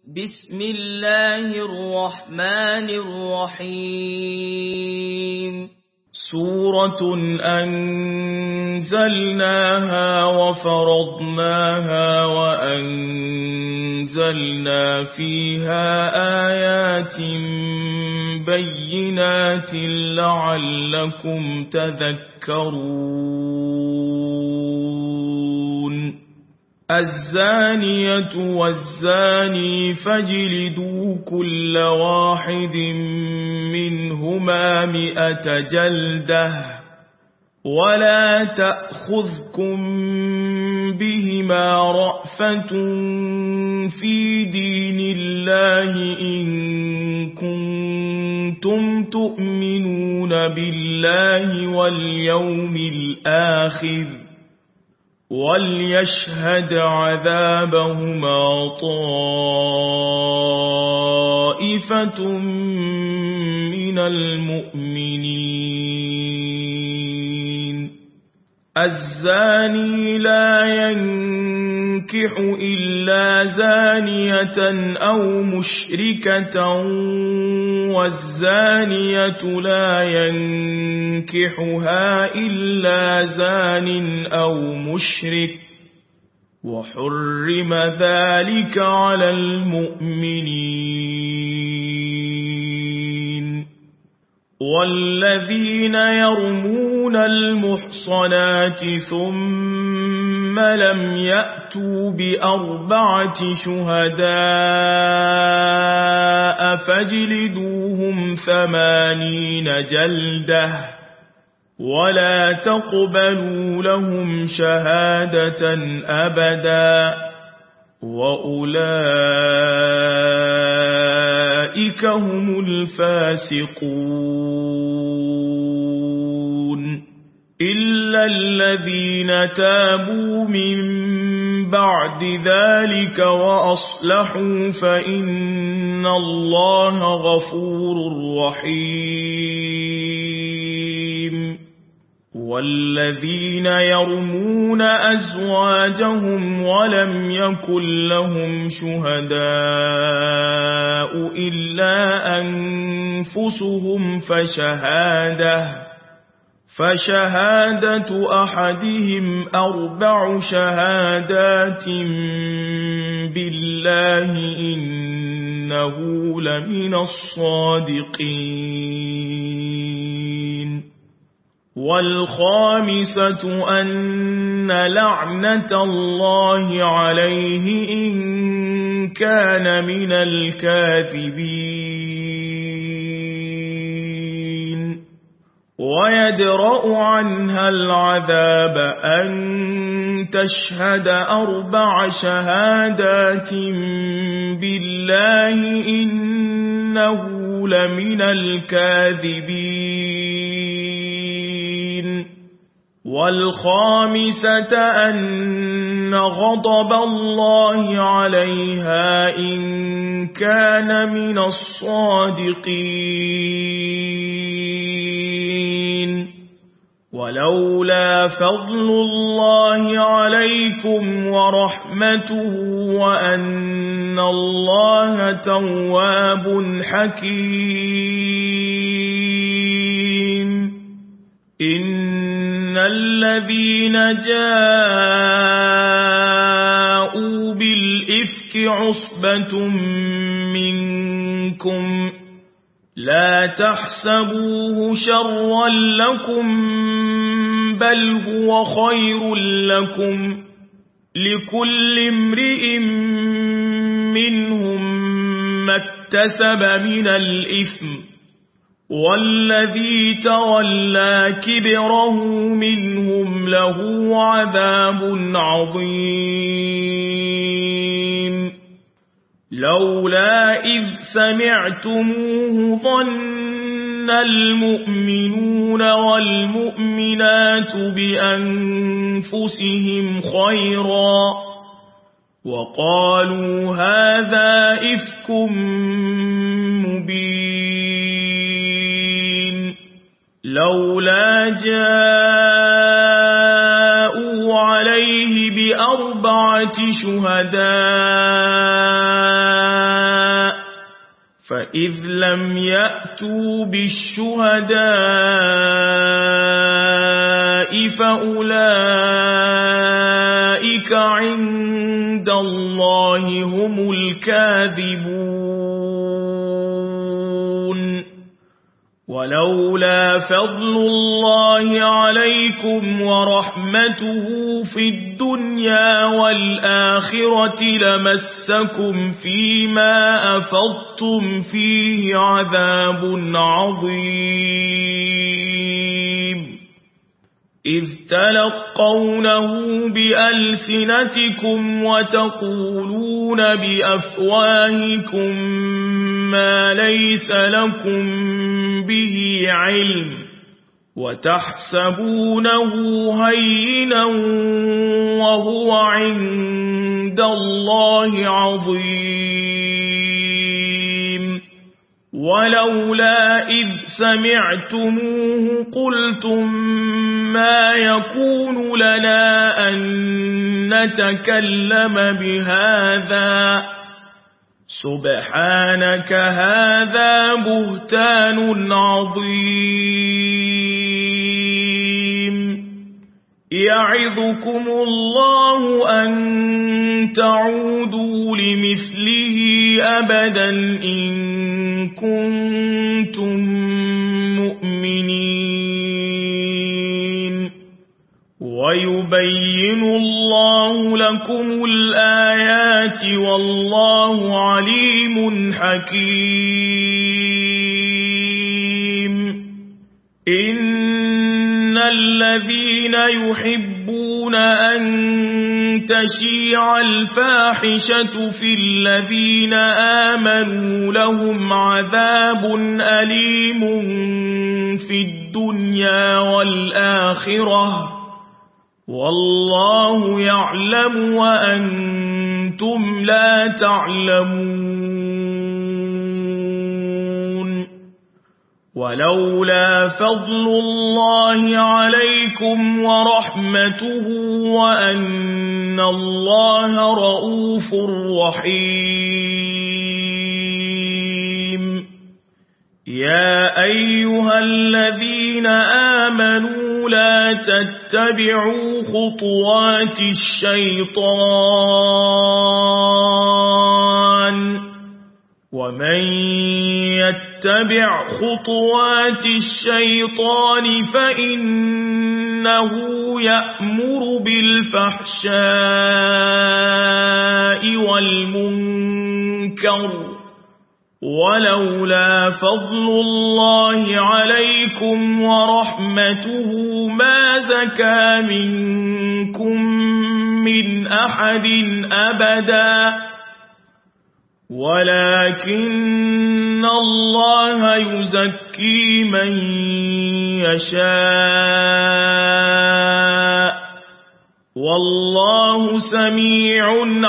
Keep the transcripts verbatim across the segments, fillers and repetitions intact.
بسم الله الرحمن الرحيم سورة أنزلناها وفرضناها وأنزلنا فيها آيات بينات لعلكم تذكرون الزانية والزاني فاجلدوا كل واحد منهما مئة جلدة ولا تأخذكم بهما رأفة في دين الله إن كنتم تؤمنون بالله واليوم الآخر وليشهد عذابهما طائفة من المؤمنين الزاني لا ينكح إلا زانية أو مشركة والزانية لا ينكحها إلا زان أو مشرك وحرم ذلك على المؤمنين والذين يرمون المحصنات ثم لم يأتوا بأربعة شهداء فاجلدوهم ثمانين جلدة ولا تقبلوا لهم شهادة أبدا وأولئك هم الفاسقون إلا الذين تابوا من بعد ذلك وأصلحوا فإن الله غفور رحيم والذين يرمون أزواجهم ولم يكن لهم شهداء إلا أنفسهم فشهادة فشهادة أحدهم أربع شهادات بالله إنه لمن الصادقين والخامسة أن لعنة الله عليه إن كان من الكاذبين ويدرأ عنها العذاب أن تشهد أربع شهادات بالله إنه لمن الكاذبين والخامسة أن غضب الله عليها إن كان من الصادقين ولولا فضل الله عليكم ورحمته وأن الله تواب حكيم إن الذين جاءوا بالإفك عصبة منكم لا تحسبوه شرا لكم بل هو خير لكم لكل امرئ منهم ما اكتسب من الإثم والذي تولى كبره منهم له عذاب عظيم لولا إذ سمعتموه ظن المؤمنون والمؤمنات بأنفسهم خيرا وقالوا هذا إفك مبين لولا جاءوا عليه بأربعة شهداء فإذ لم يأتوا بالشهداء فأولئك عند الله هم الكاذبون ولولا فضل الله عليكم ورحمته في الدنيا والآخرة لمسكم فيما أفضتم فيه عذاب عظيم إذ تلقونه بألسنتكم وتقولون بأفواهكم ما ليس لكم به علم وتحسبونه هينا وهو عند الله عظيم ولولا إذ سمعتموه قلتم ما يكون لنا أن نتكلم بهذا سبحانك هذا بهتان عظيم يعظكم الله أن تعودوا لمثله أبدا إن كنتم مؤمنين ويبين الله لكم الآيات والله عليم حكيم إن الذين يحبون أن تشيع الفاحشة في الذين آمنوا لهم عذاب أليم في الدنيا والآخرة والله يعلم وأنتم لا تعلمون ولولا فضل الله عليكم ورحمته وأن الله رؤوف رحيم يا أيها الذين آمنوا لا تتبعوا خطوات الشيطان ومن يتبع خطوات الشيطان فإنه يأمر بالفحشاء والمنكر ولولا فضل الله عليكم ورحمته ما زكى منكم من أحد أبدا ولكن الله يزكي من يشاء والله سميع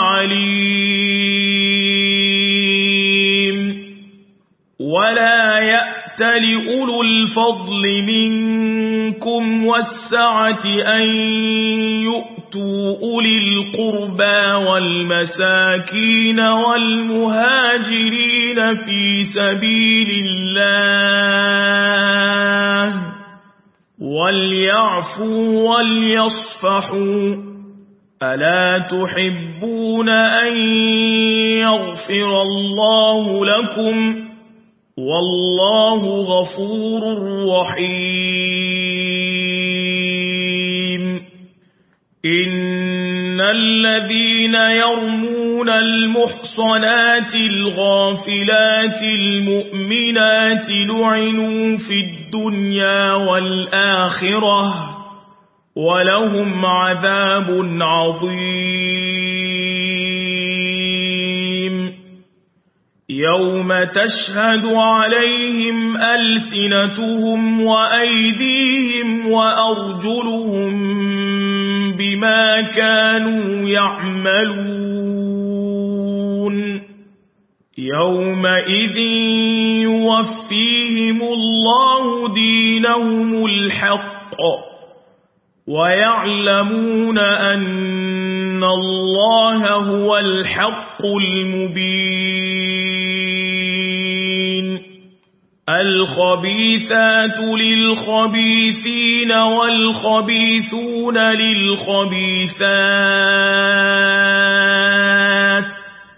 عليم ولا يأت لأولو الفضل منكم والسعة أن يؤتوا أولي القربى والمساكين والمهاجرين في سبيل الله وليعفوا وليصفحوا ألا تحبون أن يغفر الله لكم والله غفور رحيم إن الذين يرمون المحصنات الغافلات المؤمنات لعنوا في الدنيا والآخرة ولهم عذاب عظيم يوم تشهد عليهم ألسنتهم وأيديهم وأرجلهم بما كانوا يعملون يومئذ يوفيهم الله دينهم الحق ويعلمون أن الله هو الحق المبين الخبيثات للخبيثين والخبيثون للخبيثات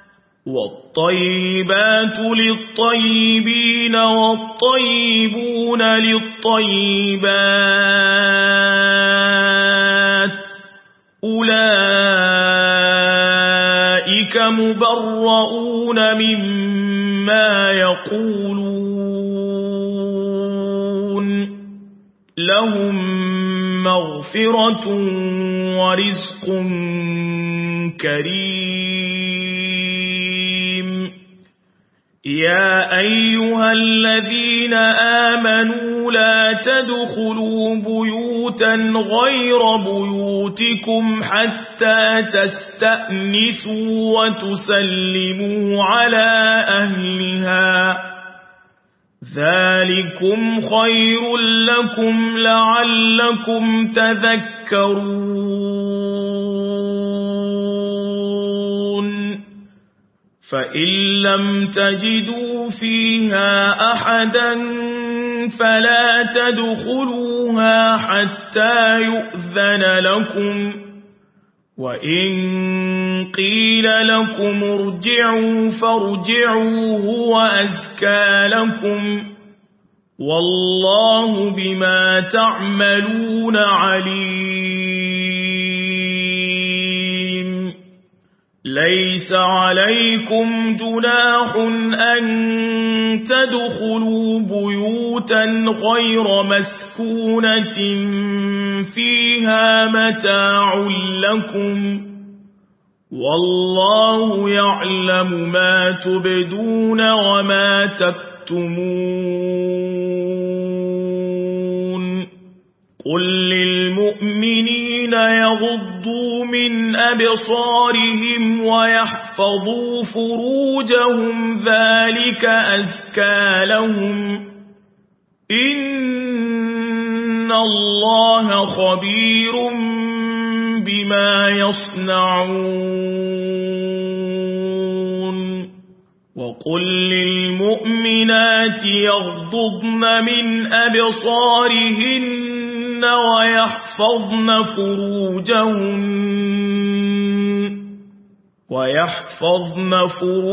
والطيبات للطيبين والطيبون للطيبات أولئك مبرؤون مما يقولون لهم مغفرة ورزق كريم يا أيها الذين آمنوا لا تدخلوا بيوتا غير بيوتكم حتى تستأنسوا وتسلموا على أهلها ذلكم خير لكم لعلكم تذكرون فإن لم تجدوا فيها أحدا فلا تدخلوها حتى يؤذن لكم وإن قيل لكم ارجعوا فارجعوا هو أزكى لكم والله بما تعملون عليم ليس عليكم جناح أن تدخلوا بيوتا غير مسكونة فيها متاع لكم والله يعلم ما تبدون وما تكتمون قل للمؤمنين يغضوا من أبصارهم ويحفظوا فروجهم ذلك أزكى لهم إن الله خبير بما يصنعون وقل للمؤمنات يغضضن من أبصارهن ويحفظن فروجهن ويحفظن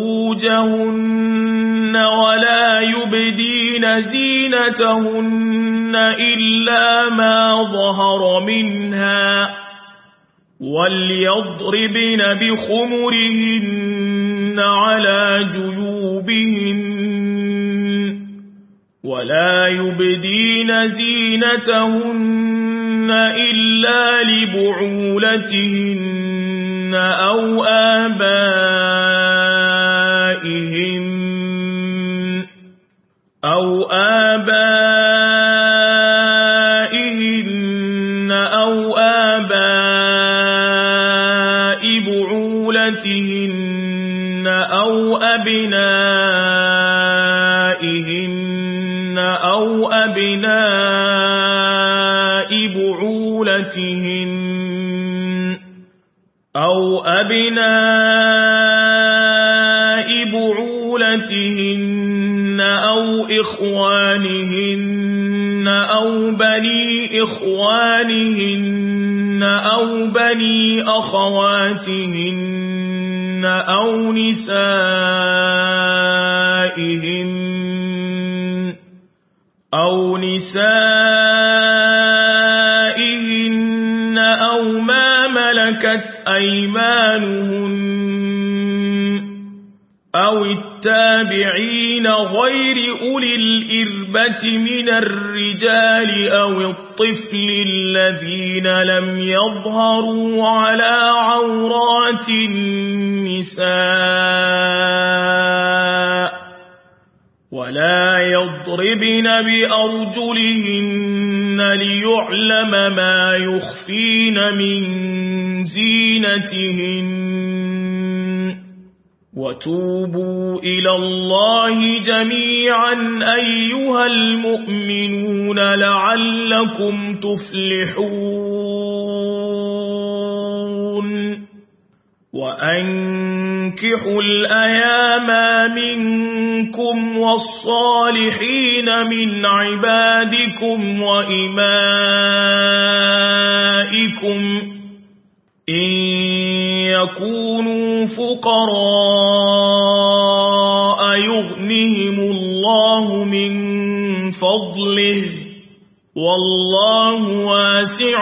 فروجهن ولا يبدين زينتهن إلا ما ظهر منها وليضربن بخمرهن على جيوبهن ولا يبدين زينتهن إلا لبعولتهن أو آبائهن أو آبائهن أو آباء بعولتهن أو أبنائهن أو أبناء بعولتهن أو أبناء بعولتهن أو إخوانهن أو بني إخوانهن أو بني أخواتهن أو نسائهن أو نسائهن أو ما ملكت أيمانهن أو التابعين غير أولي الإربة من الرجال أو الطفل الذين لم يظهروا على عورات النساء ولا يضربن بأرجلهن ليعلم ما يخفين من زينتهن وتوبوا إلى الله جميعا أيها المؤمنون لعلكم تفلحون وأنكحوا الأيام منكم والصالحين من عبادكم وإمائكم إن يكونوا فقراء يغنهم الله من فضله والله واسع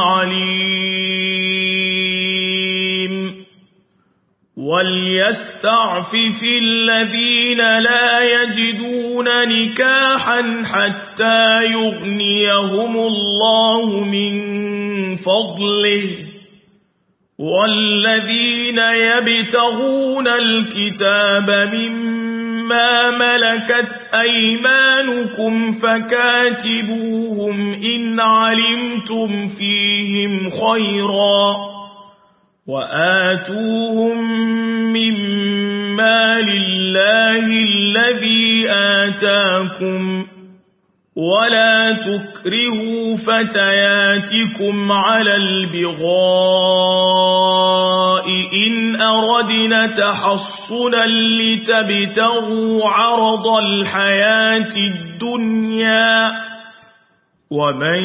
عليم وليستعفف الذين لا يجدون نكاحا حتى يغنيهم الله من فضله والذين يبتغون الكتاب مما ملكت أيمانكم فكاتبوهم إن علمتم فيهم خيرا وآتوهم مما لله الذي آتاكم ولا تكرهوا فتياتكم على البغاء إن أردنا تحصنا لتبتغوا عرض الحياة الدنيا ومن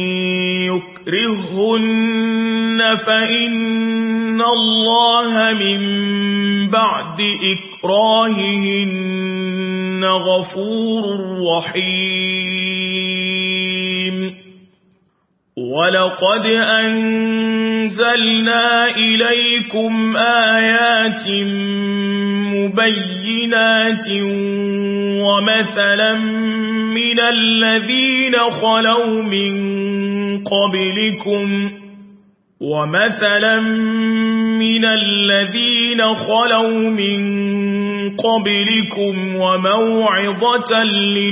يكرهن فإن الله من بعد إكراههن غفور رحيم ولقد أنزلنا إليكم آيات مبينات ومثلا من الذين خلوا من قبلكم ومثلا من الذين خلوا من قبلكم وموعظة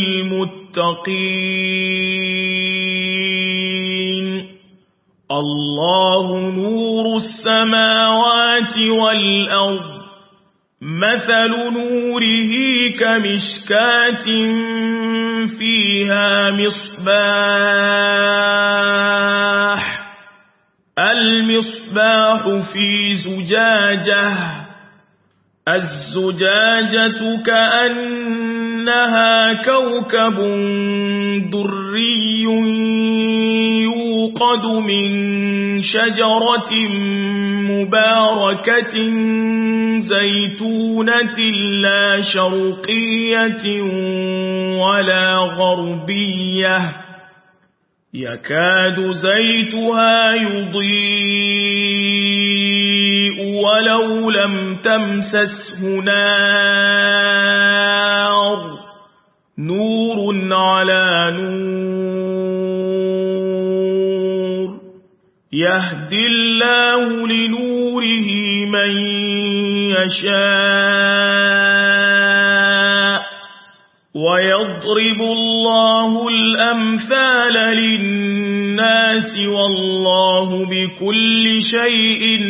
للمتقين الله نور السماوات والأرض مثل نوره كمشكاة فيها مصباح المصباح في زجاجة الزجاجة كأنها كوكب دري يوقد من شجرة مباركة زيتونة لا شرقية ولا غربية يكاد زيتها يضيء ولو لم تمسسه نار نور على نور يهدي الله لنوره من يشاء ويضرب الله الأمثال للناس والله بكل شيء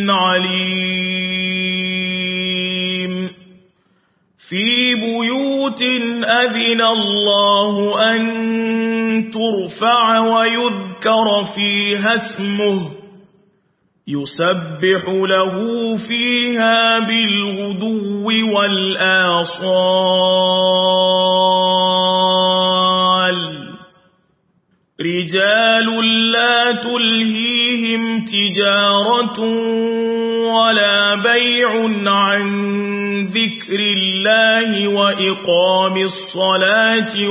عليم في بيوت أذن الله أن ترفع ويذكر فيها اسمه يسبح له فيها بالغدو والآصال رجال لا تلهيهم تجارة ولا بيع عن ذكر الله وإقام الصلاة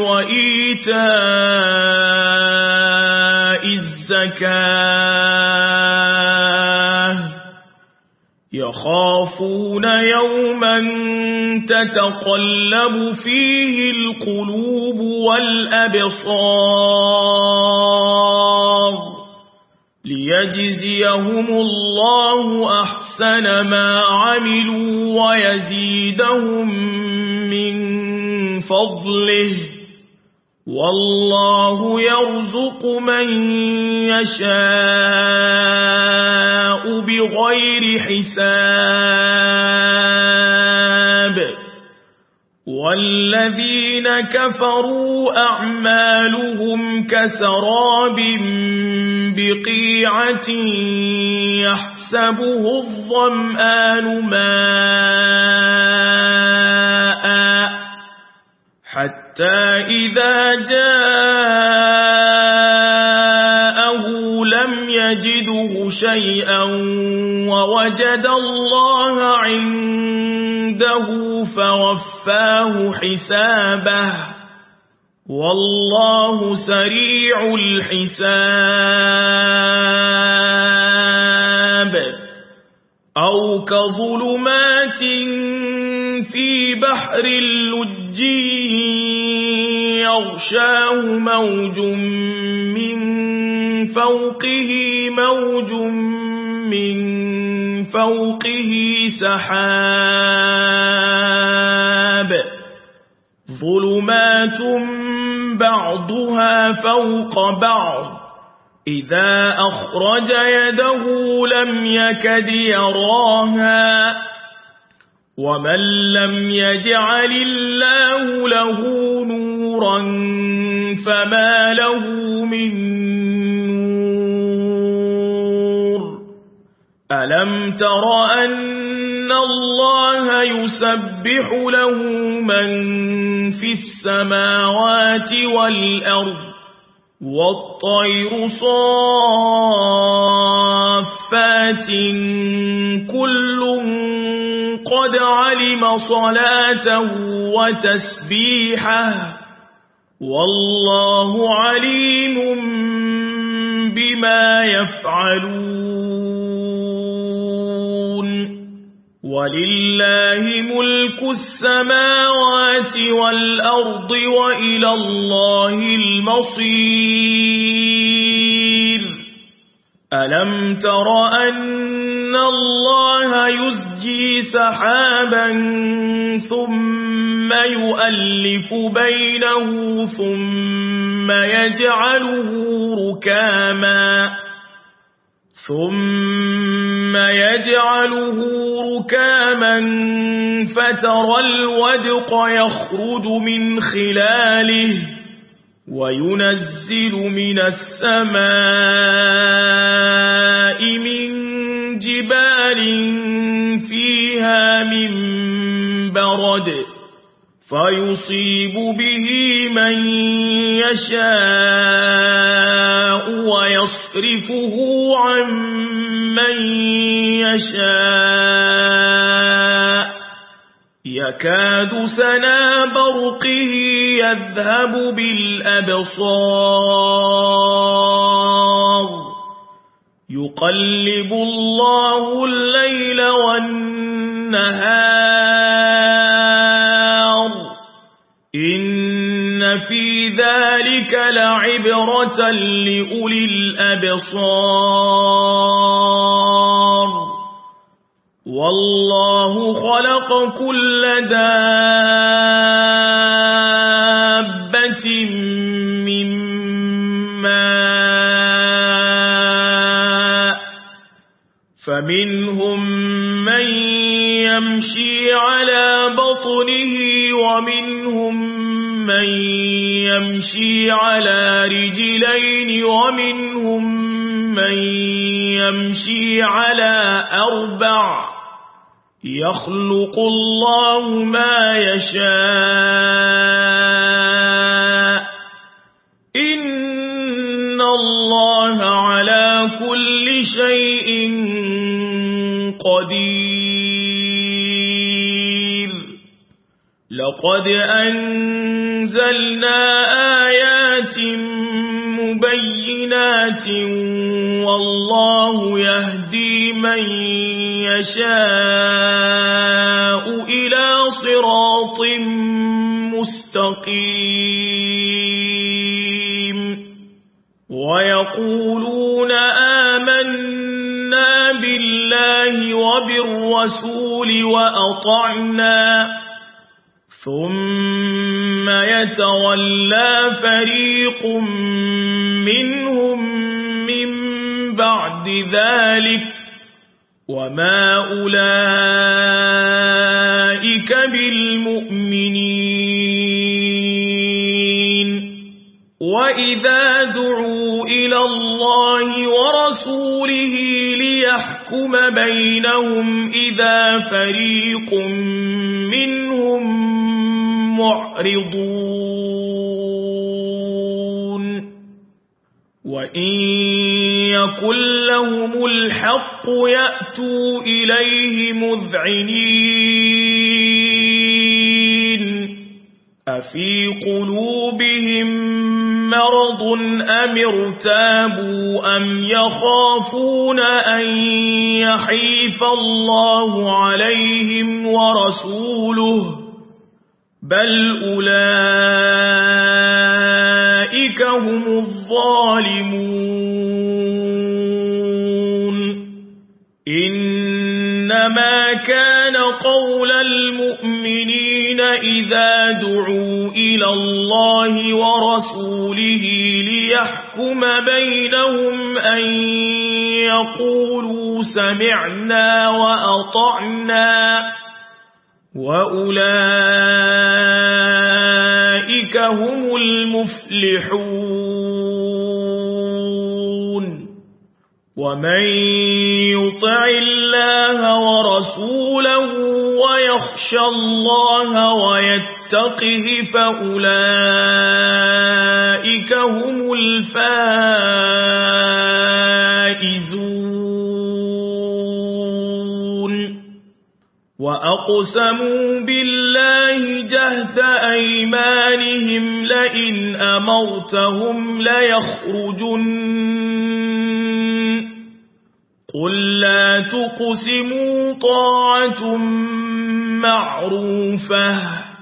وإيتاء الزكاة يخافون يوما تتقلب فيه القلوب والأبصار ليجزيهم الله أحسن ما عملوا ويزيدهم من فضله والله يرزق من يشاء بغير حساب والذين كفروا أعمالهم كسراب بقيعة يحسبه الظمآن ماء حتى إذا جاءه لم يجده شيئا ووجد الله عنده فوفاه حسابه والله سريع الحساب أو كظلمات في بحر اللجي يغشاه موج من فوقه موج من فوقه سحاب ظلمات بعضها فوق بعض إذا أخرج يده لم يكد يراها ومن لم يجعل الله له نورا فما له من نور ألم تر أن الله يسبح له من في السماوات والأرض والطير صافات كل قد علم صلاته وتسبيحه والله عليم بما يفعلون ولله ملك السماوات والأرض وإلى الله المصير ألم تر أن الله يزجي سحابا ثم يؤلف بينه ثم يجعله ركاما ثم يجعله ركاما فترى الودق يخرج من خلاله وينزل من السماء من جبال فيها من برد فيصيب به من يشاء ويصرفه عن من يشاء يكاد سنا برقه يذهب بالأبصار يقلب الله الليل والنهار إن في ذلك لعبرة لأولي الأبصار والله خلق كل دابة من ماء فمنهم من يمشي على بطنه ومنهم من يمشي على رجلين ومنهم من يمشي على أربع يخلق الله ما يشاء إن الله على كل شيء قدير لقد أنزلنا آيات مبينات والله يهدي من يشاء إلى صراط مستقيم ويقولون آمنا بالله وبالرسول وأطعنا ثم يتولى فريق منهم من بعد ذلك وما أولئك بالمؤمنين وإذا دعوا إلى الله ورسوله ليحكم بينهم إذا فريق منهم معرضون وإن يكن لهم الحق يأتوا إليه مذعنين أفي قلوبهم مرض أم ارتابوا أم يخافون أن يحيف الله عليهم ورسوله بل أولئك هم الظالمون إنما كان قول المؤمنين إذا دعوا إلى الله ورسوله ليحكم بينهم أن يقولوا سمعنا وأطعنا وأولئك هم المفلحون ومن يطع الله ورسوله ويخشى الله ويتقه فأولئك هم الفائزون وأقسموا بالله جهد أيمانهم لئن أمرتهم ليخرجن قل لا تقسموا طاعة معروفة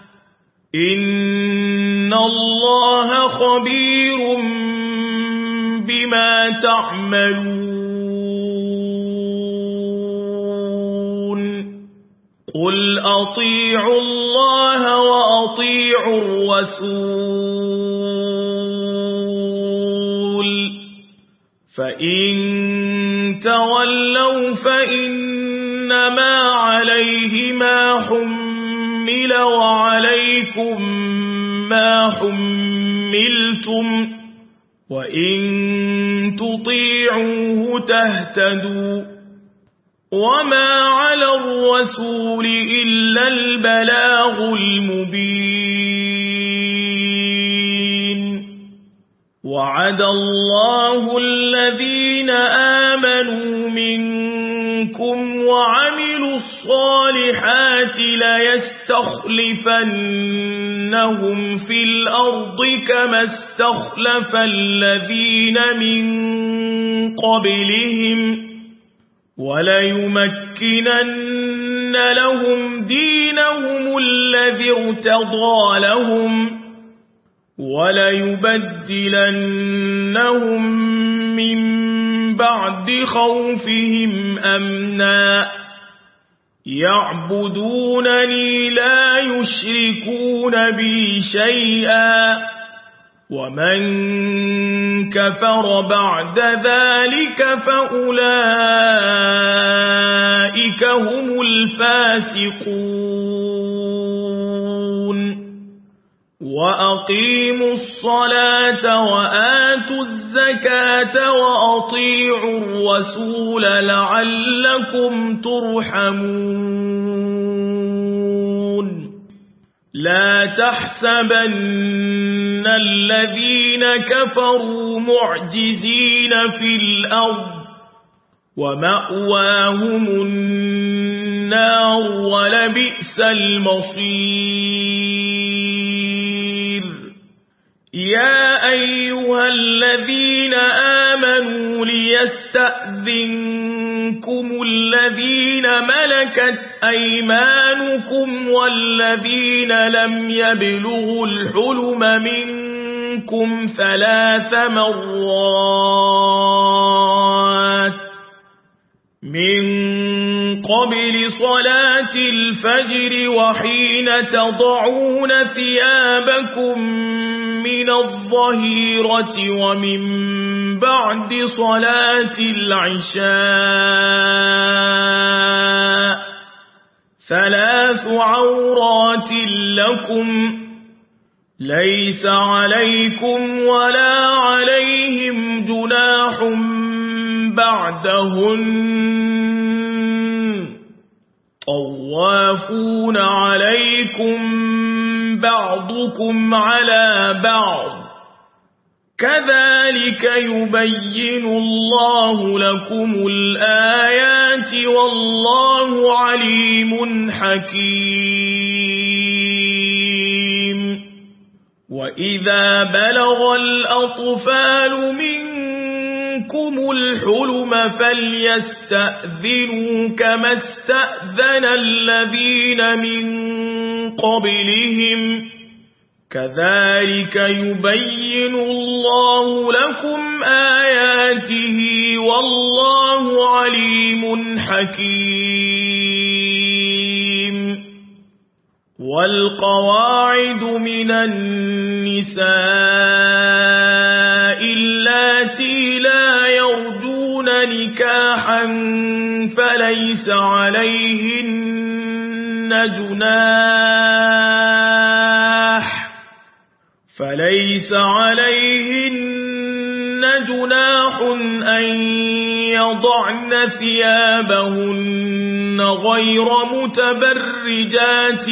إن الله خبير بما تعملون قل أطيعوا الله وأطيعوا الرسول فإن تولوا فإنما عليه ما حمل وعليكم ما حملتم وإن تطيعوه تهتدوا وما على الرسول إلا البلاغ المبين وعد الله الذين آمنوا منكم وعملوا الصالحات ليستخلفنهم في الأرض كما استخلف الذين من قبلهم وليمكنن لهم دينهم الذي ارتضى لهم وليبدلنهم من بعد خوفهم أمنا يعبدونني لا يشركون بي شيئا ومن كفر بعد ذلك فأولئك هم الفاسقون وأقيموا الصلاة وآتوا الزكاة وأطيعوا الرسول لعلكم ترحمون لا تحسبن الذين كفروا معجزين في الأرض ومأواهم النار ولبئس المصير يا أيها الذين آمنوا ليستأذنكم الذين ملكت أيمانكم والذين لم يبلغوا الحلم منكم ثلاث مرات من قبل صلاة الفجر وحين تضعون ثيابكم من الظهيرة ومن بعد صلاة العشاء ثلاث عورات لكم ليس عليكم ولا عليهم جناح بعدهن طوافون عليكم بعضكم على بعض كذلك يبين الله لكم الآيات والله عليم حكيم وإذا بلغ الأطفال منكم الحلم فليستأذنوا كما استأذن الذين من قبلهم كذلك يبين الله لكم آياته والله عليم حكيم والقواعد من النساء اللاتي لا يرجون نكاحا فليس عليهن جناح فليس عليهن جناح أن يضعن ثيابهن غير متبرجات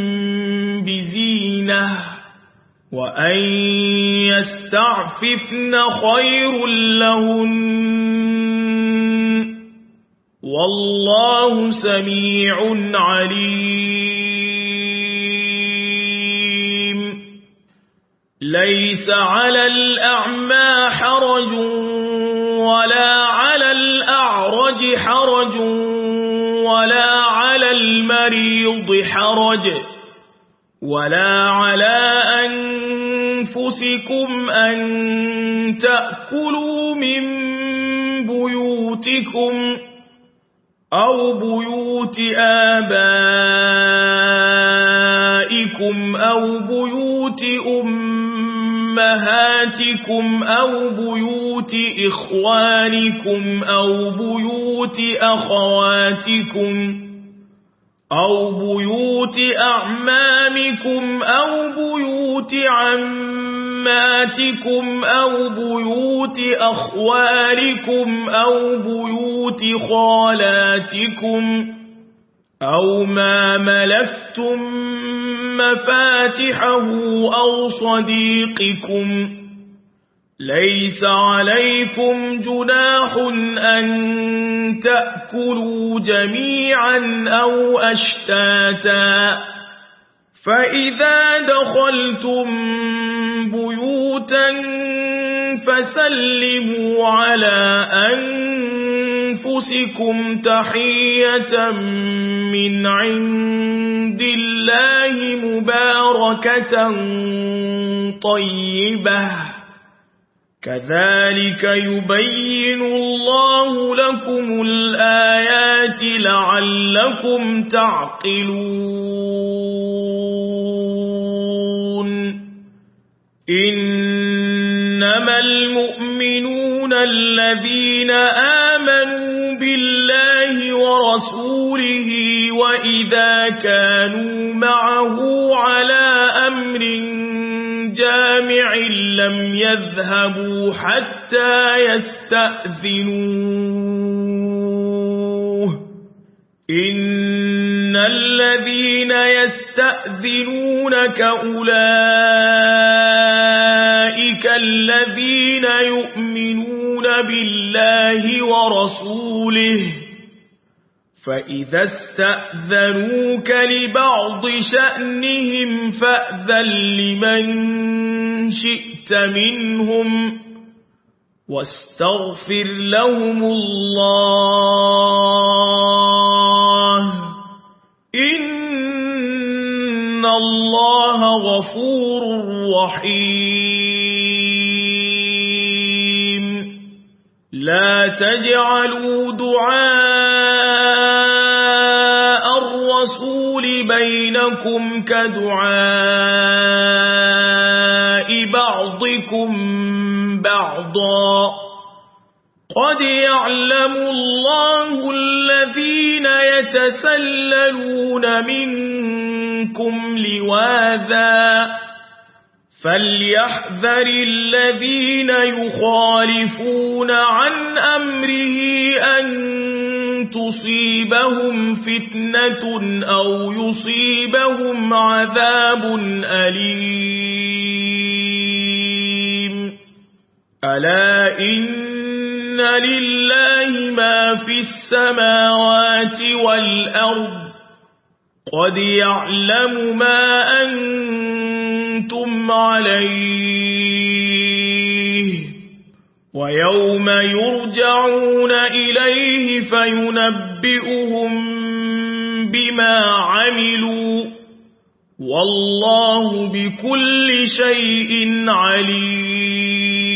بزينة وأن يستعففن خير لهن والله سميع عليم ليس على الأعمى حرج ولا على الأعرج حرج ولا على المريض حرج ولا على أنفسكم أن تأكلوا من بيوتكم أو بيوت آبائكم أو بيوت أمهاتكم أو بيوت إخوانكم أو بيوت أخواتكم أو بيوت أعمامكم أو بيوت عماتكم أو بيوت أخوالكم أو بيوت خالاتكم أو ما ملكتم مفاتحه أو صديقكم ليس عليكم جناح أن تأكلوا جميعا أو أشتاتا فإذا دخلتم بيوتا فسلموا على أنفسكم تحية من عند الله مباركة طيبة كذلك يبين الله لكم الآيات لعلكم تعقلون إنما المؤمنون الذين آمنوا بالله ورسوله وإذا كانوا معه على أمر جامع لم يذهبوا حتى يستأذنوه إن الذين يستأذنونك أولئك الذين يؤمنون بالله ورسوله فإذا استأذنوك لبعض شأنهم فأذن لمن شئت منهم واستغفر لهم الله إن الله غفور رحيم لا تجعلوا دعاء الرسول بينكم كدعاء بعضكم بعضا قد يعلم الله الذين يتسللون منكم لواذا فليحذر الذين يخالفون عن أمره أن تصيبهم فتنة أو يصيبهم عذاب أليم ألا إن لله ما في السماوات والأرض قد يعلم ما أنتم عليه ويوم يرجعون إليه فينبئهم بما عملوا والله بكل شيء عليم